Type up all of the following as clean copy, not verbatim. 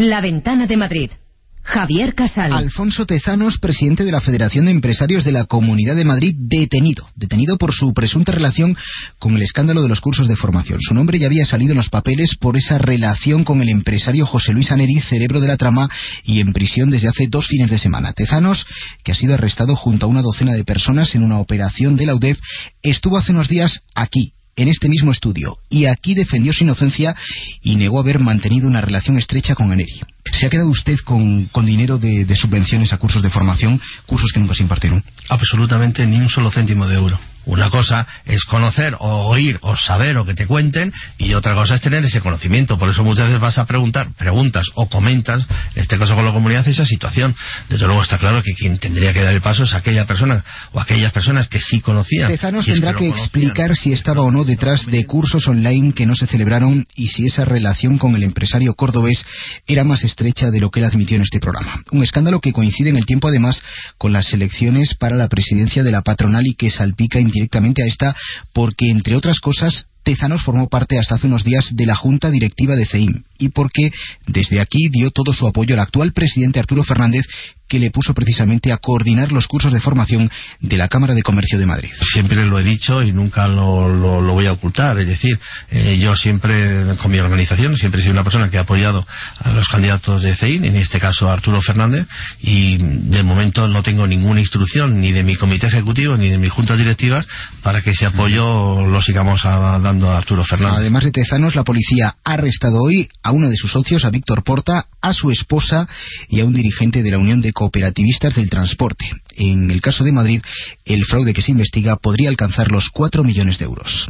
La Ventana de Madrid. Javier Casal. Alfonso Tezanos, presidente de la Federación de Empresarios de la Comunidad de Madrid, detenido por su presunta relación con el escándalo de los cursos de formación. Su nombre ya había salido en los papeles por esa relación con el empresario José Luis Aneri, cerebro de la trama, y en prisión desde hace 2 fines de semana. Tezanos, que ha sido arrestado junto a una docena de personas en una operación de la UDEF, estuvo hace unos días aquí, en este mismo estudio, y aquí defendió su inocencia y negó haber mantenido una relación estrecha con Aneri. ¿Se ha quedado usted con dinero de subvenciones a cursos de formación, cursos que nunca se impartieron? Absolutamente ni un solo céntimo de euro. Una cosa es conocer o oír o saber o que te cuenten, y otra cosa es tener ese conocimiento. Por eso muchas veces vas a preguntas o comentas, en este caso con la comunidad, esa situación. Desde luego está claro que quien tendría que dar el paso es aquella persona o aquellas personas que sí conocían. Tezanos tendrá que explicar si estaba o no detrás de cursos online que no se celebraron y si esa relación con el empresario cordobés era más estrecha de lo que él admitió en este programa. Un escándalo que coincide en el tiempo, además, con las elecciones para la presidencia de la patronal y que salpica indirectamente a esta porque, entre otras cosas, Tezanos formó parte hasta hace unos días de la junta directiva de CEIM y porque desde aquí dio todo su apoyo al actual presidente Arturo Fernández, que le puso precisamente a coordinar los cursos de formación de la Cámara de Comercio de Madrid. Siempre lo he dicho y nunca lo voy a ocultar. Es decir, yo siempre, con mi organización, siempre he sido una persona que ha apoyado a los candidatos de CEIM, en este caso a Arturo Fernández, y de momento no tengo ninguna instrucción ni de mi comité ejecutivo ni de mis juntas directivas para que ese apoyo lo sigamos dando a Arturo Fernández. Además de Tezanos, la policía ha arrestado hoy a uno de sus socios, a Víctor Porta, a su esposa y a un dirigente de la Unión de Cooperativistas del Transporte. En el caso de Madrid, el fraude que se investiga podría alcanzar los 4 millones de euros.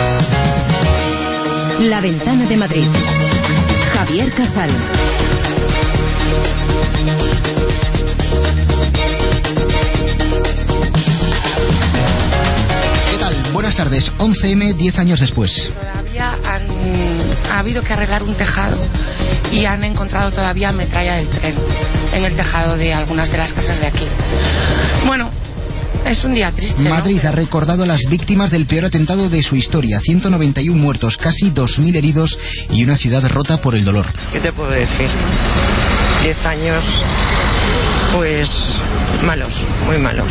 La Ventana de Madrid. Javier Casal. ¿Qué tal? Buenas tardes. 11M, 10 años después. Todavía ha habido que arreglar un tejado y han encontrado todavía metralla del tren en el tejado de algunas de las casas de aquí. Bueno, es un día triste, ¿no? Madrid ha recordado a las víctimas del peor atentado de su historia. 191 muertos, casi 2.000 heridos y una ciudad rota por el dolor. ¿Qué te puedo decir? 10 años, pues malos, muy malos.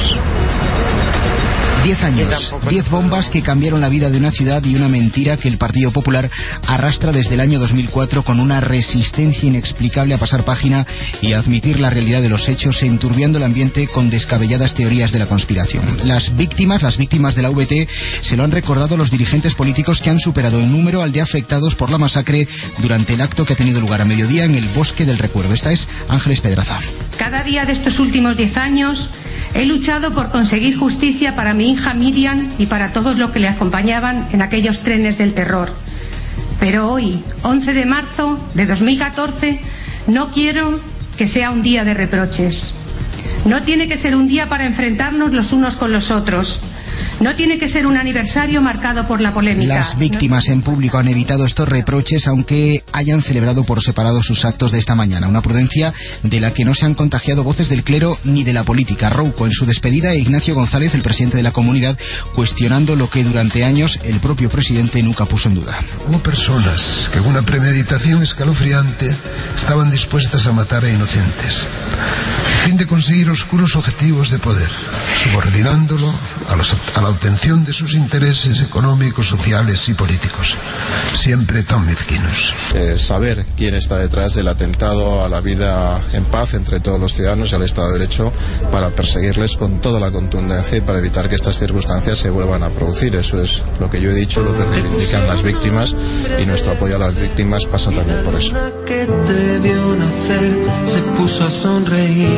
10 años, 10 bombas que cambiaron la vida de una ciudad y una mentira que el Partido Popular arrastra desde el año 2004 con una resistencia inexplicable a pasar página y a admitir la realidad de los hechos, enturbiando el ambiente con descabelladas teorías de la conspiración. Las víctimas de la VT se lo han recordado los dirigentes políticos que han superado en número al de afectados por la masacre durante el acto que ha tenido lugar a mediodía en el Bosque del Recuerdo. Esta es Ángeles Pedraza. Cada día de estos últimos 10 años he luchado por conseguir justicia para mi hija Miriam y para todos los que le acompañaban en aquellos trenes del terror. Pero hoy, 11 de marzo de 2014, no quiero que sea un día de reproches. No tiene que ser un día para enfrentarnos los unos con los otros. No tiene que ser un aniversario marcado por la polémica. Las víctimas en público han evitado estos reproches, aunque hayan celebrado por separado sus actos de esta mañana. Una prudencia de la que no se han contagiado voces del clero ni de la política. Rouco en su despedida e Ignacio González, el presidente de la comunidad, cuestionando lo que durante años el propio presidente nunca puso en duda. Hubo personas que con una premeditación escalofriante estaban dispuestas a matar a inocentes, a fin de conseguir oscuros objetivos de poder, subordinándolo a la obtención de sus intereses económicos, sociales y políticos, siempre tan mezquinos. Saber quién está detrás del atentado a la vida en paz entre todos los ciudadanos y al Estado de Derecho, para perseguirles con toda la contundencia y para evitar que estas circunstancias se vuelvan a producir. Eso es lo que yo he dicho, lo que reivindican las víctimas, y nuestro apoyo a las víctimas pasa también por eso. Que te vio nacer, se puso a sonreír,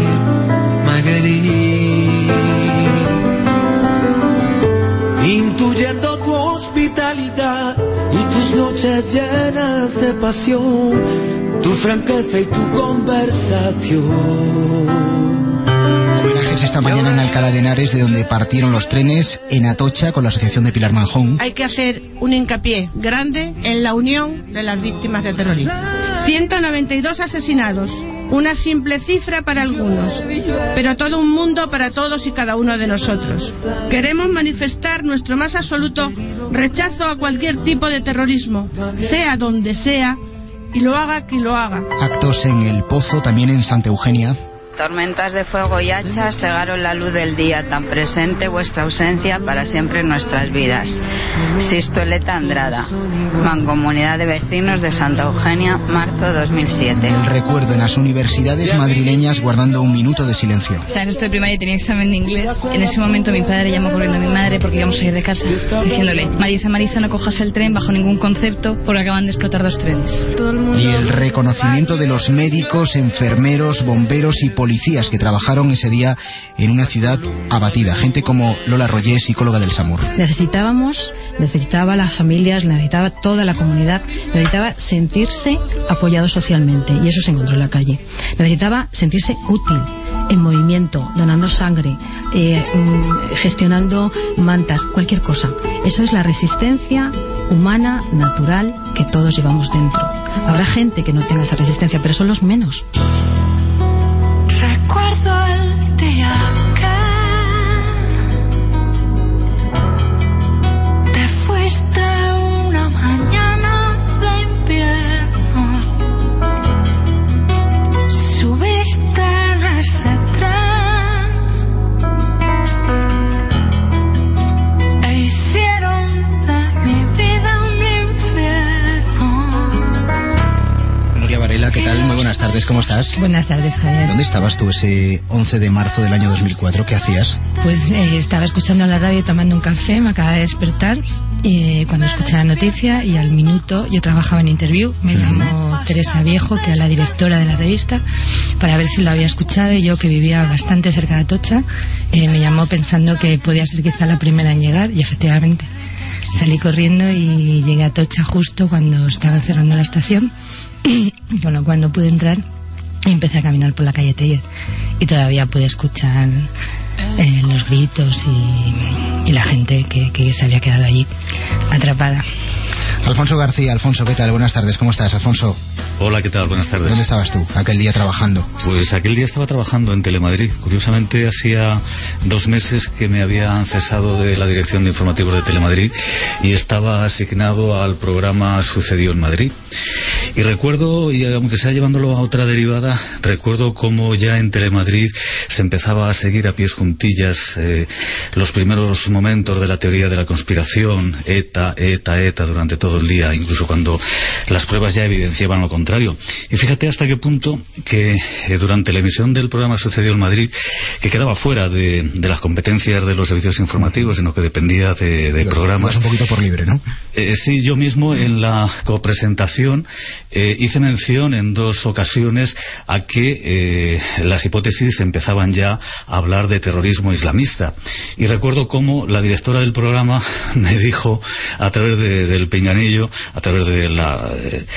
intuyendo tu hospitalidad y tus noches llenas de pasión, tu franqueza y tu conversación. Homenajes esta mañana en Alcalá de Henares, de donde partieron los trenes, en Atocha con la asociación de Pilar Manjón. Hay que hacer un hincapié grande en la unión de las víctimas de terrorismo. 192 asesinados. Una simple cifra para algunos, pero todo un mundo para todos y cada uno de nosotros. Queremos manifestar nuestro más absoluto rechazo a cualquier tipo de terrorismo, sea donde sea y lo haga quien lo haga. Actos en El Pozo, también en Santa Eugenia. Tormentas de fuego y hachas cegaron la luz del día, tan presente vuestra ausencia para siempre en nuestras vidas. Sisto Eleta Andrada, Mancomunidad de Vecinos de Santa Eugenia, marzo 2007. El recuerdo en las universidades madrileñas guardando un minuto de silencio. O sea, en esto de primaria tenía examen de inglés. En ese momento mi padre llamó corriendo a mi madre porque íbamos a ir de casa, diciéndole: Marisa, no cojas el tren bajo ningún concepto porque acaban de explotar 2 trenes. Y el reconocimiento de los médicos, enfermeros, bomberos y policías que trabajaron ese día en una ciudad abatida. Gente como Lola Rollé, psicóloga del SAMUR. Necesitaba las familias, necesitaba toda la comunidad, necesitaba sentirse apoyado socialmente, y eso se encontró en la calle. Necesitaba sentirse útil, en movimiento, donando sangre, gestionando mantas, cualquier cosa. Eso es la resistencia humana, natural, que todos llevamos dentro. Habrá gente que no tenga esa resistencia, pero son los menos. Recuerdo el día que te fuiste una mañana de invierno, subiste en ese tren e hicieron de mi vida un infierno. Nuria Varela, ¿qué tal? Muy buenas tardes, ¿cómo estás? Buenas tardes, Javier. ¿Dónde estabas tú ese 11 de marzo del año 2004? ¿Qué hacías? Pues estaba escuchando la radio tomando un café, me acaba de despertar cuando escuché la noticia, y al minuto yo trabajaba en Interview, me llamó Teresa Viejo, que era la directora de la revista, para ver si lo había escuchado, y yo, que vivía bastante cerca de Atocha, me llamó pensando que podía ser quizá la primera en llegar, y efectivamente salí corriendo y llegué a Atocha justo cuando estaba cerrando la estación, con lo cual no pude entrar. Y empecé a caminar por la calle Tellez y todavía pude escuchar los gritos y la gente que se había quedado allí atrapada. Alfonso García. Alfonso, ¿qué tal? Buenas tardes, ¿cómo estás, Alfonso? Hola, ¿qué tal? Buenas tardes. ¿Dónde estabas tú aquel día trabajando? Pues aquel día estaba trabajando en Telemadrid. Curiosamente, hacía 2 meses que me habían cesado de la dirección de informativos de Telemadrid y estaba asignado al programa Sucedió en Madrid. Y recuerdo, y aunque sea llevándolo a otra derivada, recuerdo cómo ya en Telemadrid se empezaba a seguir a pies juntillas los primeros momentos de la teoría de la conspiración, ETA, durante todo el día, incluso cuando las pruebas ya evidenciaban lo contrario. Y fíjate hasta qué punto que durante la emisión del programa Sucedió en Madrid, que quedaba fuera de las competencias de los servicios informativos, sino que dependía de programas. Un poquito por libre, ¿no? Sí, yo mismo en la copresentación hice mención en 2 ocasiones a que las hipótesis empezaban ya a hablar de terrorismo islamista. Y recuerdo cómo la directora del programa me dijo, a través del pinganillo, a través de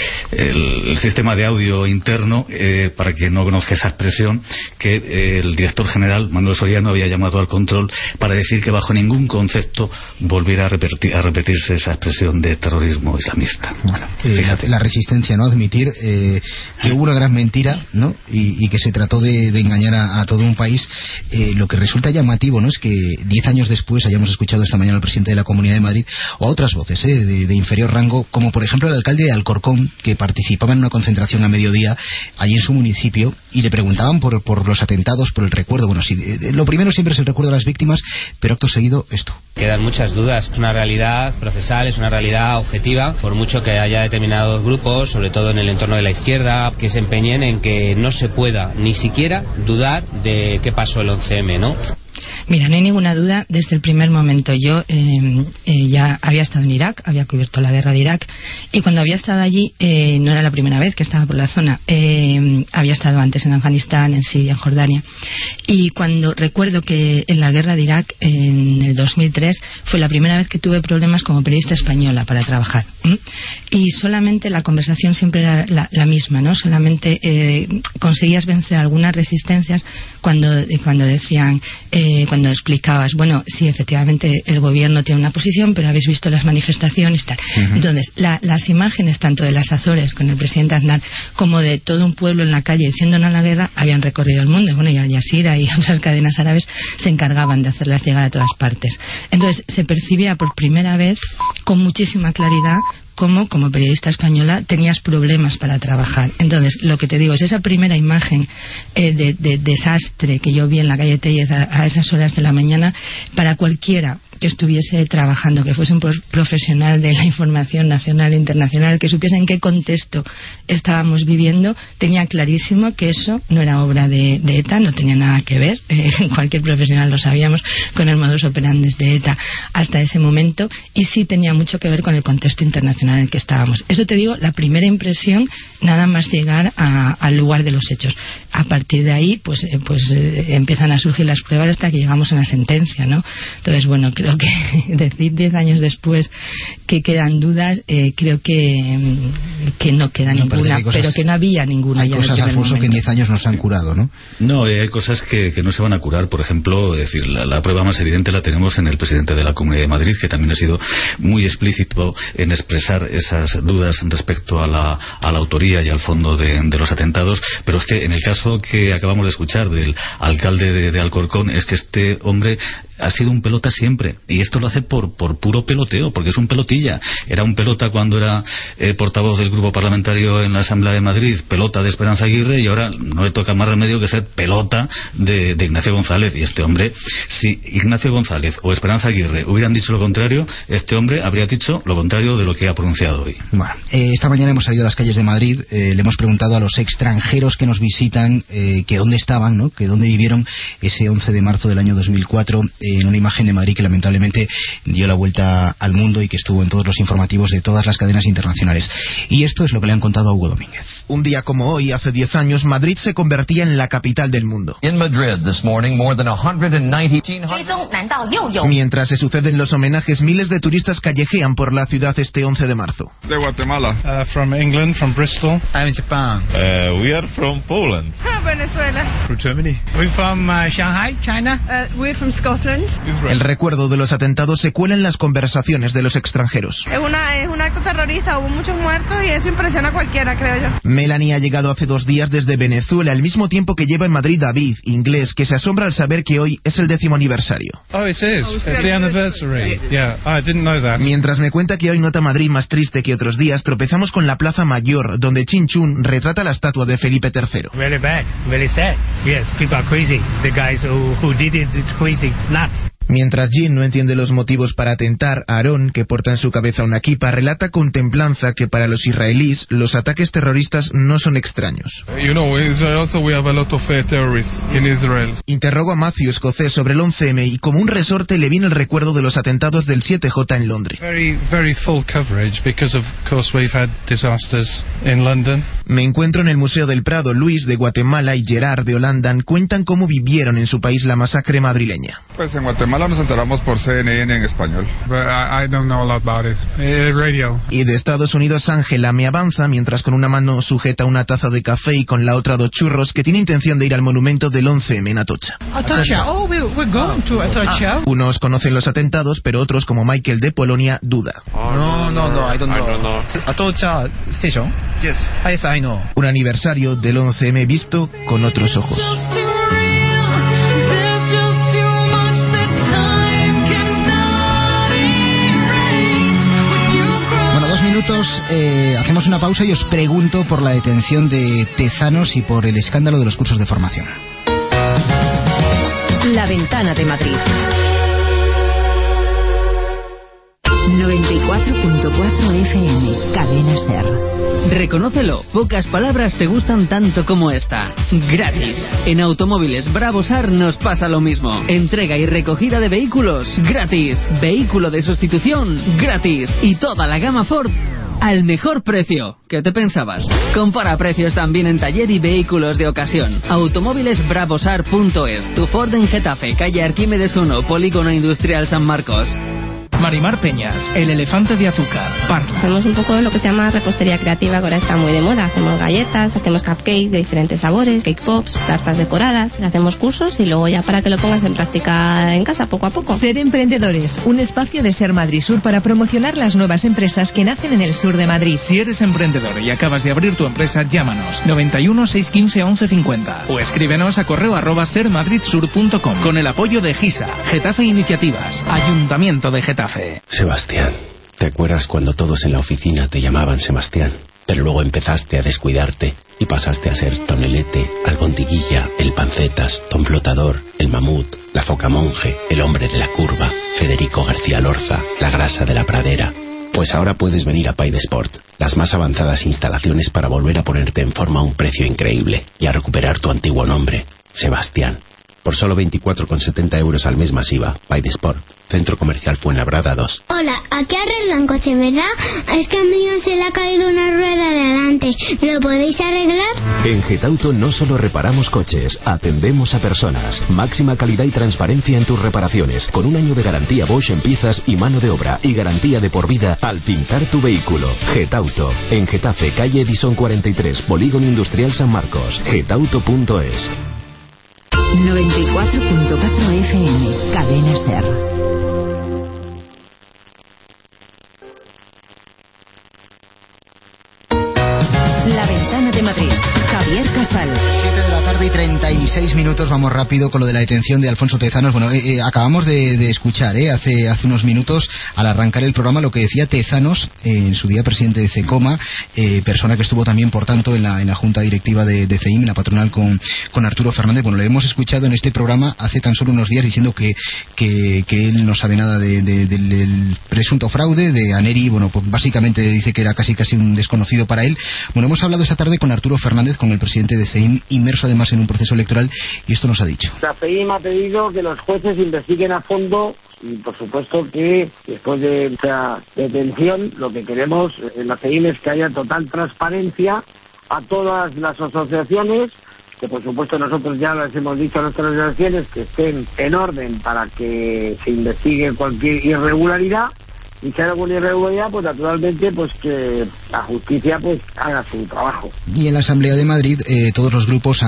el sistema de audio interno, para que no conozca esa expresión, que el director general, Manuel Soriano, había llamado al control para decir que bajo ningún concepto volviera a repetirse esa expresión de terrorismo islamista. Bueno, fíjate. La resistencia, ¿no? Admitir que hubo una gran mentira, ¿no? Y que se trató de engañar a todo un país. Lo que resulta llamativo, ¿no?, es que 10 años después hayamos escuchado esta mañana al presidente de la Comunidad de Madrid, o a otras voces de inferior rango, como por ejemplo el alcalde de Alcorcón, que participaba en una concentración a mediodía allí en su municipio, y le preguntaban por los atentados, por el recuerdo. Bueno, sí, lo primero siempre es el recuerdo de las víctimas, pero acto seguido esto. Quedan muchas dudas. Es una realidad procesal, es una realidad objetiva, por mucho que haya determinados grupos, sobre todo en el entorno de la izquierda, que se empeñen en que no se pueda ni siquiera dudar de qué pasó el 11M, ¿no? Mira, no hay ninguna duda desde el primer momento. Yo ya había estado en Irak, había cubierto la guerra de Irak, y cuando había estado allí, no era la primera vez que estaba por la zona, había estado antes en Afganistán, en Siria, en Jordania, y cuando recuerdo que en la guerra de Irak, en el 2003, fue la primera vez que tuve problemas como periodista española para trabajar, y solamente la conversación siempre era la misma, ¿no? Solamente conseguías vencer algunas resistencias cuando decían, cuando explicabas, bueno, sí, efectivamente el gobierno tiene una posición, pero habéis visto las manifestaciones, tal. Entonces, las imágenes tanto de las Azores con el presidente Aznar como de todo un pueblo en la calle diciendo no a la guerra habían recorrido el mundo. Bueno, y Al Jazeera y otras cadenas árabes se encargaban de hacerlas llegar a todas partes. Entonces, se percibía por primera vez con muchísima claridad cómo, como periodista española, tenías problemas para trabajar. Entonces, lo que te digo es esa primera imagen de desastre que yo vi en la calle Tellez a esas horas de la mañana, para cualquiera que estuviese trabajando, que fuese un profesional de la información nacional e internacional, que supiese en qué contexto estábamos viviendo, tenía clarísimo que eso no era obra de ETA, no tenía nada que ver, cualquier profesional lo sabíamos, con el modus operandi de ETA hasta ese momento, y sí tenía mucho que ver con el contexto internacional en el que estábamos. Eso te digo, la primera impresión, nada más llegar al lugar de los hechos. A partir de ahí, pues empiezan a surgir las pruebas hasta que llegamos a una sentencia, ¿no? Entonces, bueno, creo que decir 10 años después que quedan dudas, creo que no queda ninguna, pero que no había ninguna. Hay cosas, Alfonso, que en 10 años no se han curado, ¿no? No, hay cosas que no se van a curar. Por ejemplo, es decir, la prueba más evidente la tenemos en el presidente de la Comunidad de Madrid, que también ha sido muy explícito en expresar esas dudas respecto a la autoría y al fondo de los atentados. Pero es que en el caso que acabamos de escuchar del alcalde de Alcorcón, es que este hombre ha sido un pelota siempre, y esto lo hace por puro peloteo, porque es un pelotilla. Era un pelota cuando era portavoz del grupo parlamentario en la Asamblea de Madrid, pelota de Esperanza Aguirre, y ahora no le toca más remedio que ser pelota de Ignacio González. Y este hombre, si Ignacio González o Esperanza Aguirre hubieran dicho lo contrario, este hombre habría dicho lo contrario de lo que ha pronunciado hoy. Bueno, esta mañana hemos salido a las calles de Madrid, le hemos preguntado a los extranjeros que nos visitan que dónde estaban, ¿no?, que dónde vivieron ese 11 de marzo del año 2004, en una imagen de Madrid que lamentablemente dio la vuelta al mundo y que estuvo en todos los informativos de todas las cadenas internacionales. Y esto es lo que le han contado a Hugo Domínguez. Un día como hoy, hace 10 años, Madrid se convertía en la capital del mundo. Mientras se suceden los homenajes, miles de turistas callejean por la ciudad este 11 de marzo. De Guatemala. From England, from Bristol. I'm Japan. We are from Poland. Venezuela. From Germany. We're from Shanghai, China. We're from Scotland. El recuerdo de los atentados se cuela en las conversaciones de los extranjeros. Es un acto terrorista, hubo muchos muertos y eso impresiona a cualquiera, creo yo. Melanie ha llegado hace 2 días desde Venezuela, al mismo tiempo que lleva en Madrid David, inglés, que se asombra al saber que hoy es el 10º aniversario. Oh, it is. It's the anniversary. Yeah, I didn't know that. Mientras me cuenta que hoy nota Madrid más triste que otros días, tropezamos con la Plaza Mayor, donde Chin Chun retrata la estatua de Felipe III. Very bad, very sad. Yes, people are crazy. The guys who did it, it's crazy, it's nuts. Mientras Jin no entiende los motivos para atentar, Aarón, que porta en su cabeza una kipa, relata con templanza que para los israelíes los ataques terroristas no son extraños. You know, in Israel also we have a lot of terrorists in Israel. Interrogo a Matthew, escocés, sobre el 11M y como un resorte le viene el recuerdo de los atentados del 7J en Londres. Very full coverage because of course we've had disasters in London. Me encuentro en el Museo del Prado. Luis de Guatemala y Gerard de Holanda cuentan cómo vivieron en su país la masacre madrileña. Pues en Guatemala nos enteramos por CNN en español. But I don't know a lot about it. Radio. Y de Estados Unidos, Ángela me avanza mientras con una mano sujeta una taza de café y con la otra 2 churros, que tiene intención de ir al monumento del 11M en Atocha. Atocha, we're going to Atocha. Unos conocen los atentados, pero otros, como Michael de Polonia, duda. No, I don't know. Atocha Station? Yes. Yes, I know. Un aniversario del 11M visto con otros ojos. Hacemos una pausa y os pregunto por la detención de Tezanos y por el escándalo de los cursos de formación. La Ventana de Madrid. 94.4 FM, Cadena SER. Reconócelo, pocas palabras te gustan tanto como esta. Gratis. En Automóviles Bravo Sar nos pasa lo mismo. Entrega y recogida de vehículos, gratis. Vehículo de sustitución, gratis. Y toda la gama Ford al mejor precio. ¿Qué te pensabas? Compara precios también en taller y vehículos de ocasión. Automóvilesbravosar.es. Tu Ford en Getafe, calle Arquímedes 1, Polígono Industrial San Marcos. Marimar Peñas, el elefante de azúcar. Parla. Hacemos un poco lo que se llama repostería creativa, que ahora está muy de moda. Hacemos galletas, hacemos cupcakes de diferentes sabores, cake pops, tartas decoradas. Hacemos cursos y luego ya para que lo pongas en práctica en casa poco a poco. Ser Emprendedores, un espacio de Ser Madrid Sur para promocionar las nuevas empresas que nacen en el sur de Madrid. Si eres emprendedor y acabas de abrir tu empresa, llámanos 91 615 1150 o escríbenos a @sermadridsur.com con el apoyo de GISA, Getafe Iniciativas, Ayuntamiento de Getafe. Sebastián, ¿Te acuerdas cuando todos en la oficina te llamaban Sebastián? Pero luego empezaste a descuidarte y pasaste a ser Tonelete, Albondiguilla, el Pancetas, Tom Flotador, el Mamut, la Foca Monje, el Hombre de la Curva, Federico García Lorza, la Grasa de la Pradera. Pues ahora puedes venir a Paidesport, las más avanzadas instalaciones para volver a ponerte en forma a un precio increíble y a recuperar tu antiguo nombre, Sebastián. Por solo 24,70 euros al mes masiva. Paidesport, Centro Comercial Fuenlabrada 2. Hola, aquí arreglan coche, ¿verdad? Es que a mí se le ha caído una rueda de adelante. ¿Me lo podéis arreglar? En Getauto no solo reparamos coches, atendemos a personas. Máxima calidad y transparencia en tus reparaciones, con un año de garantía Bosch en piezas y mano de obra, y garantía de por vida al pintar tu vehículo. Getauto, en Getafe, calle Edison 43, Polígono Industrial San Marcos. Getauto.es. 94.4 FM, Cadena SER. La Ventana de Madrid, Javier Casal. 7 de la tarde y 36 minutos, vamos rápido con lo de la detención de Alfonso Tezanos. Bueno, acabamos de escuchar hace unos minutos, al arrancar el programa, lo que decía Tezanos, en su día presidente de CECOMA, persona que estuvo también, por tanto, en la junta directiva de CEIM, en la patronal con Arturo Fernández. Bueno, le hemos escuchado en este programa hace tan solo unos días diciendo que él no sabe nada del presunto fraude de Aneri. Bueno, pues básicamente dice que era casi un desconocido para él. Bueno, hemos hablado esta tarde con Arturo Fernández, con el presidente de CEIM, inmerso además en un proceso electoral, y esto nos ha dicho. La CEIM ha pedido que los jueces investiguen a fondo, y por supuesto que después de esta detención lo que queremos en la CEIM es que haya total transparencia a todas las asociaciones, que por supuesto nosotros ya les hemos dicho a nuestras asociaciones que estén en orden para que se investigue cualquier irregularidad, y si hay alguna irregularidad, pues naturalmente pues que la justicia pues haga su trabajo. Y en la Asamblea de Madrid todos los grupos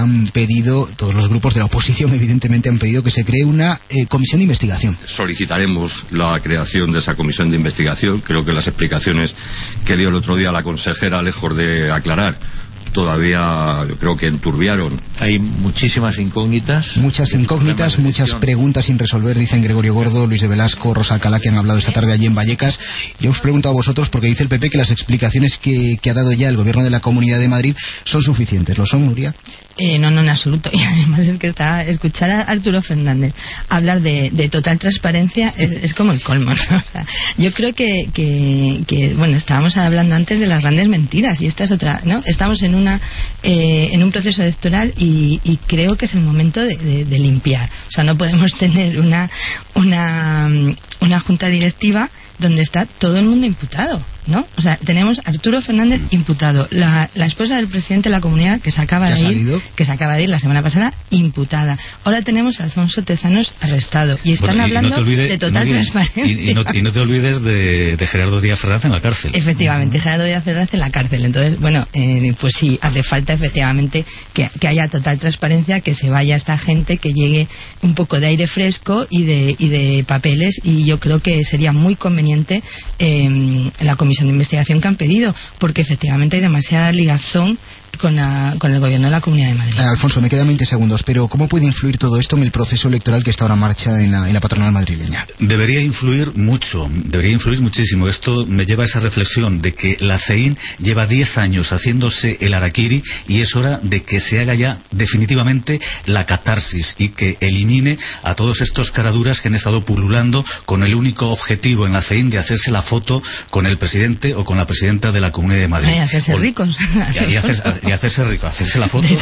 de la oposición evidentemente han pedido que se cree una comisión de investigación. Solicitaremos la creación de esa comisión de investigación. Creo que las explicaciones que dio el otro día la consejera, lejos de aclarar, todavía yo creo que enturbiaron. Hay muchísimas incógnitas. Muchas preguntas sin resolver, dicen Gregorio Gordo, Luis de Velasco, Rosa Alcalá, que han hablado esta tarde allí en Vallecas. Yo os pregunto a vosotros, porque dice el PP que las explicaciones que ha dado ya el gobierno de la Comunidad de Madrid son suficientes. ¿Lo son, Nuria? No, en absoluto. Y además es que escuchar a Arturo Fernández hablar de total transparencia es como el colmo, ¿no? O sea, yo creo que bueno, estábamos hablando antes de las grandes mentiras, y esta es otra, ¿no? Estamos en un proceso electoral y creo que es el momento de limpiar. O sea, no podemos tener una junta directiva donde está todo el mundo imputado, ¿no? O sea, tenemos a Arturo Fernández imputado, la esposa del presidente de la comunidad que se acaba de ir la semana pasada, imputada. Ahora tenemos a Alfonso Tezanos arrestado y están hablando de total transparencia. Y no te olvides de Gerardo Díaz Ferraz en la cárcel. Efectivamente, Gerardo Díaz Ferraz en la cárcel. Entonces, bueno, pues sí, hace falta efectivamente que haya total transparencia, que se vaya esta gente, que llegue un poco de aire fresco y de papeles, y yo creo que sería muy conveniente la comisión de investigación que han pedido, porque efectivamente hay demasiada ligazón con el gobierno de la Comunidad de Madrid. Alfonso, me quedan 20 segundos, pero ¿cómo puede influir todo esto en el proceso electoral que está ahora en marcha en la patronal madrileña? Debería influir muchísimo. Esto me lleva a esa reflexión de que la CEIM lleva 10 años haciéndose el harakiri, y es hora de que se haga ya definitivamente la catarsis y que elimine a todos estos caraduras que han estado pululando con el único objetivo en la CEIM de hacerse la foto con el presidente o con la presidenta de la Comunidad de Madrid. Y hacerse ricos. Y hacerse rico, hacerse la foto.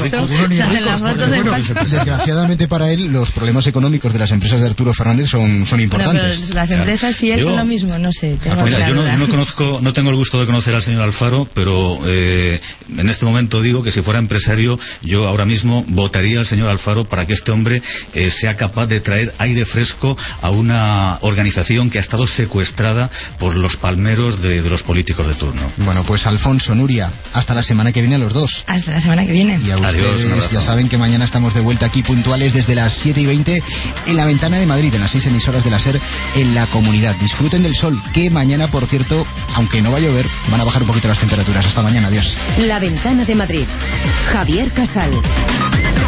Desgraciadamente para él, los problemas económicos de las empresas de Arturo Fernández son importantes. Pero las empresas sí es lo mismo, no sé. Yo no tengo el gusto de conocer al señor Alfaro, pero en este momento digo que si fuera empresario, yo ahora mismo votaría al señor Alfaro para que este hombre sea capaz de traer aire fresco a una organización que ha estado secuestrada por los palmeros de los políticos de turno. Bueno, pues Alfonso, Nuria, hasta la semana que viene a los dos. Hasta la semana que viene. Y a ustedes ya saben que mañana estamos de vuelta aquí puntuales desde las 7:20 en la Ventana de Madrid, en las 6 emisoras de la SER en la comunidad. Disfruten del sol, que mañana, por cierto, aunque no va a llover, van a bajar un poquito las temperaturas. Hasta mañana, adiós. La Ventana de Madrid, Javier Casal.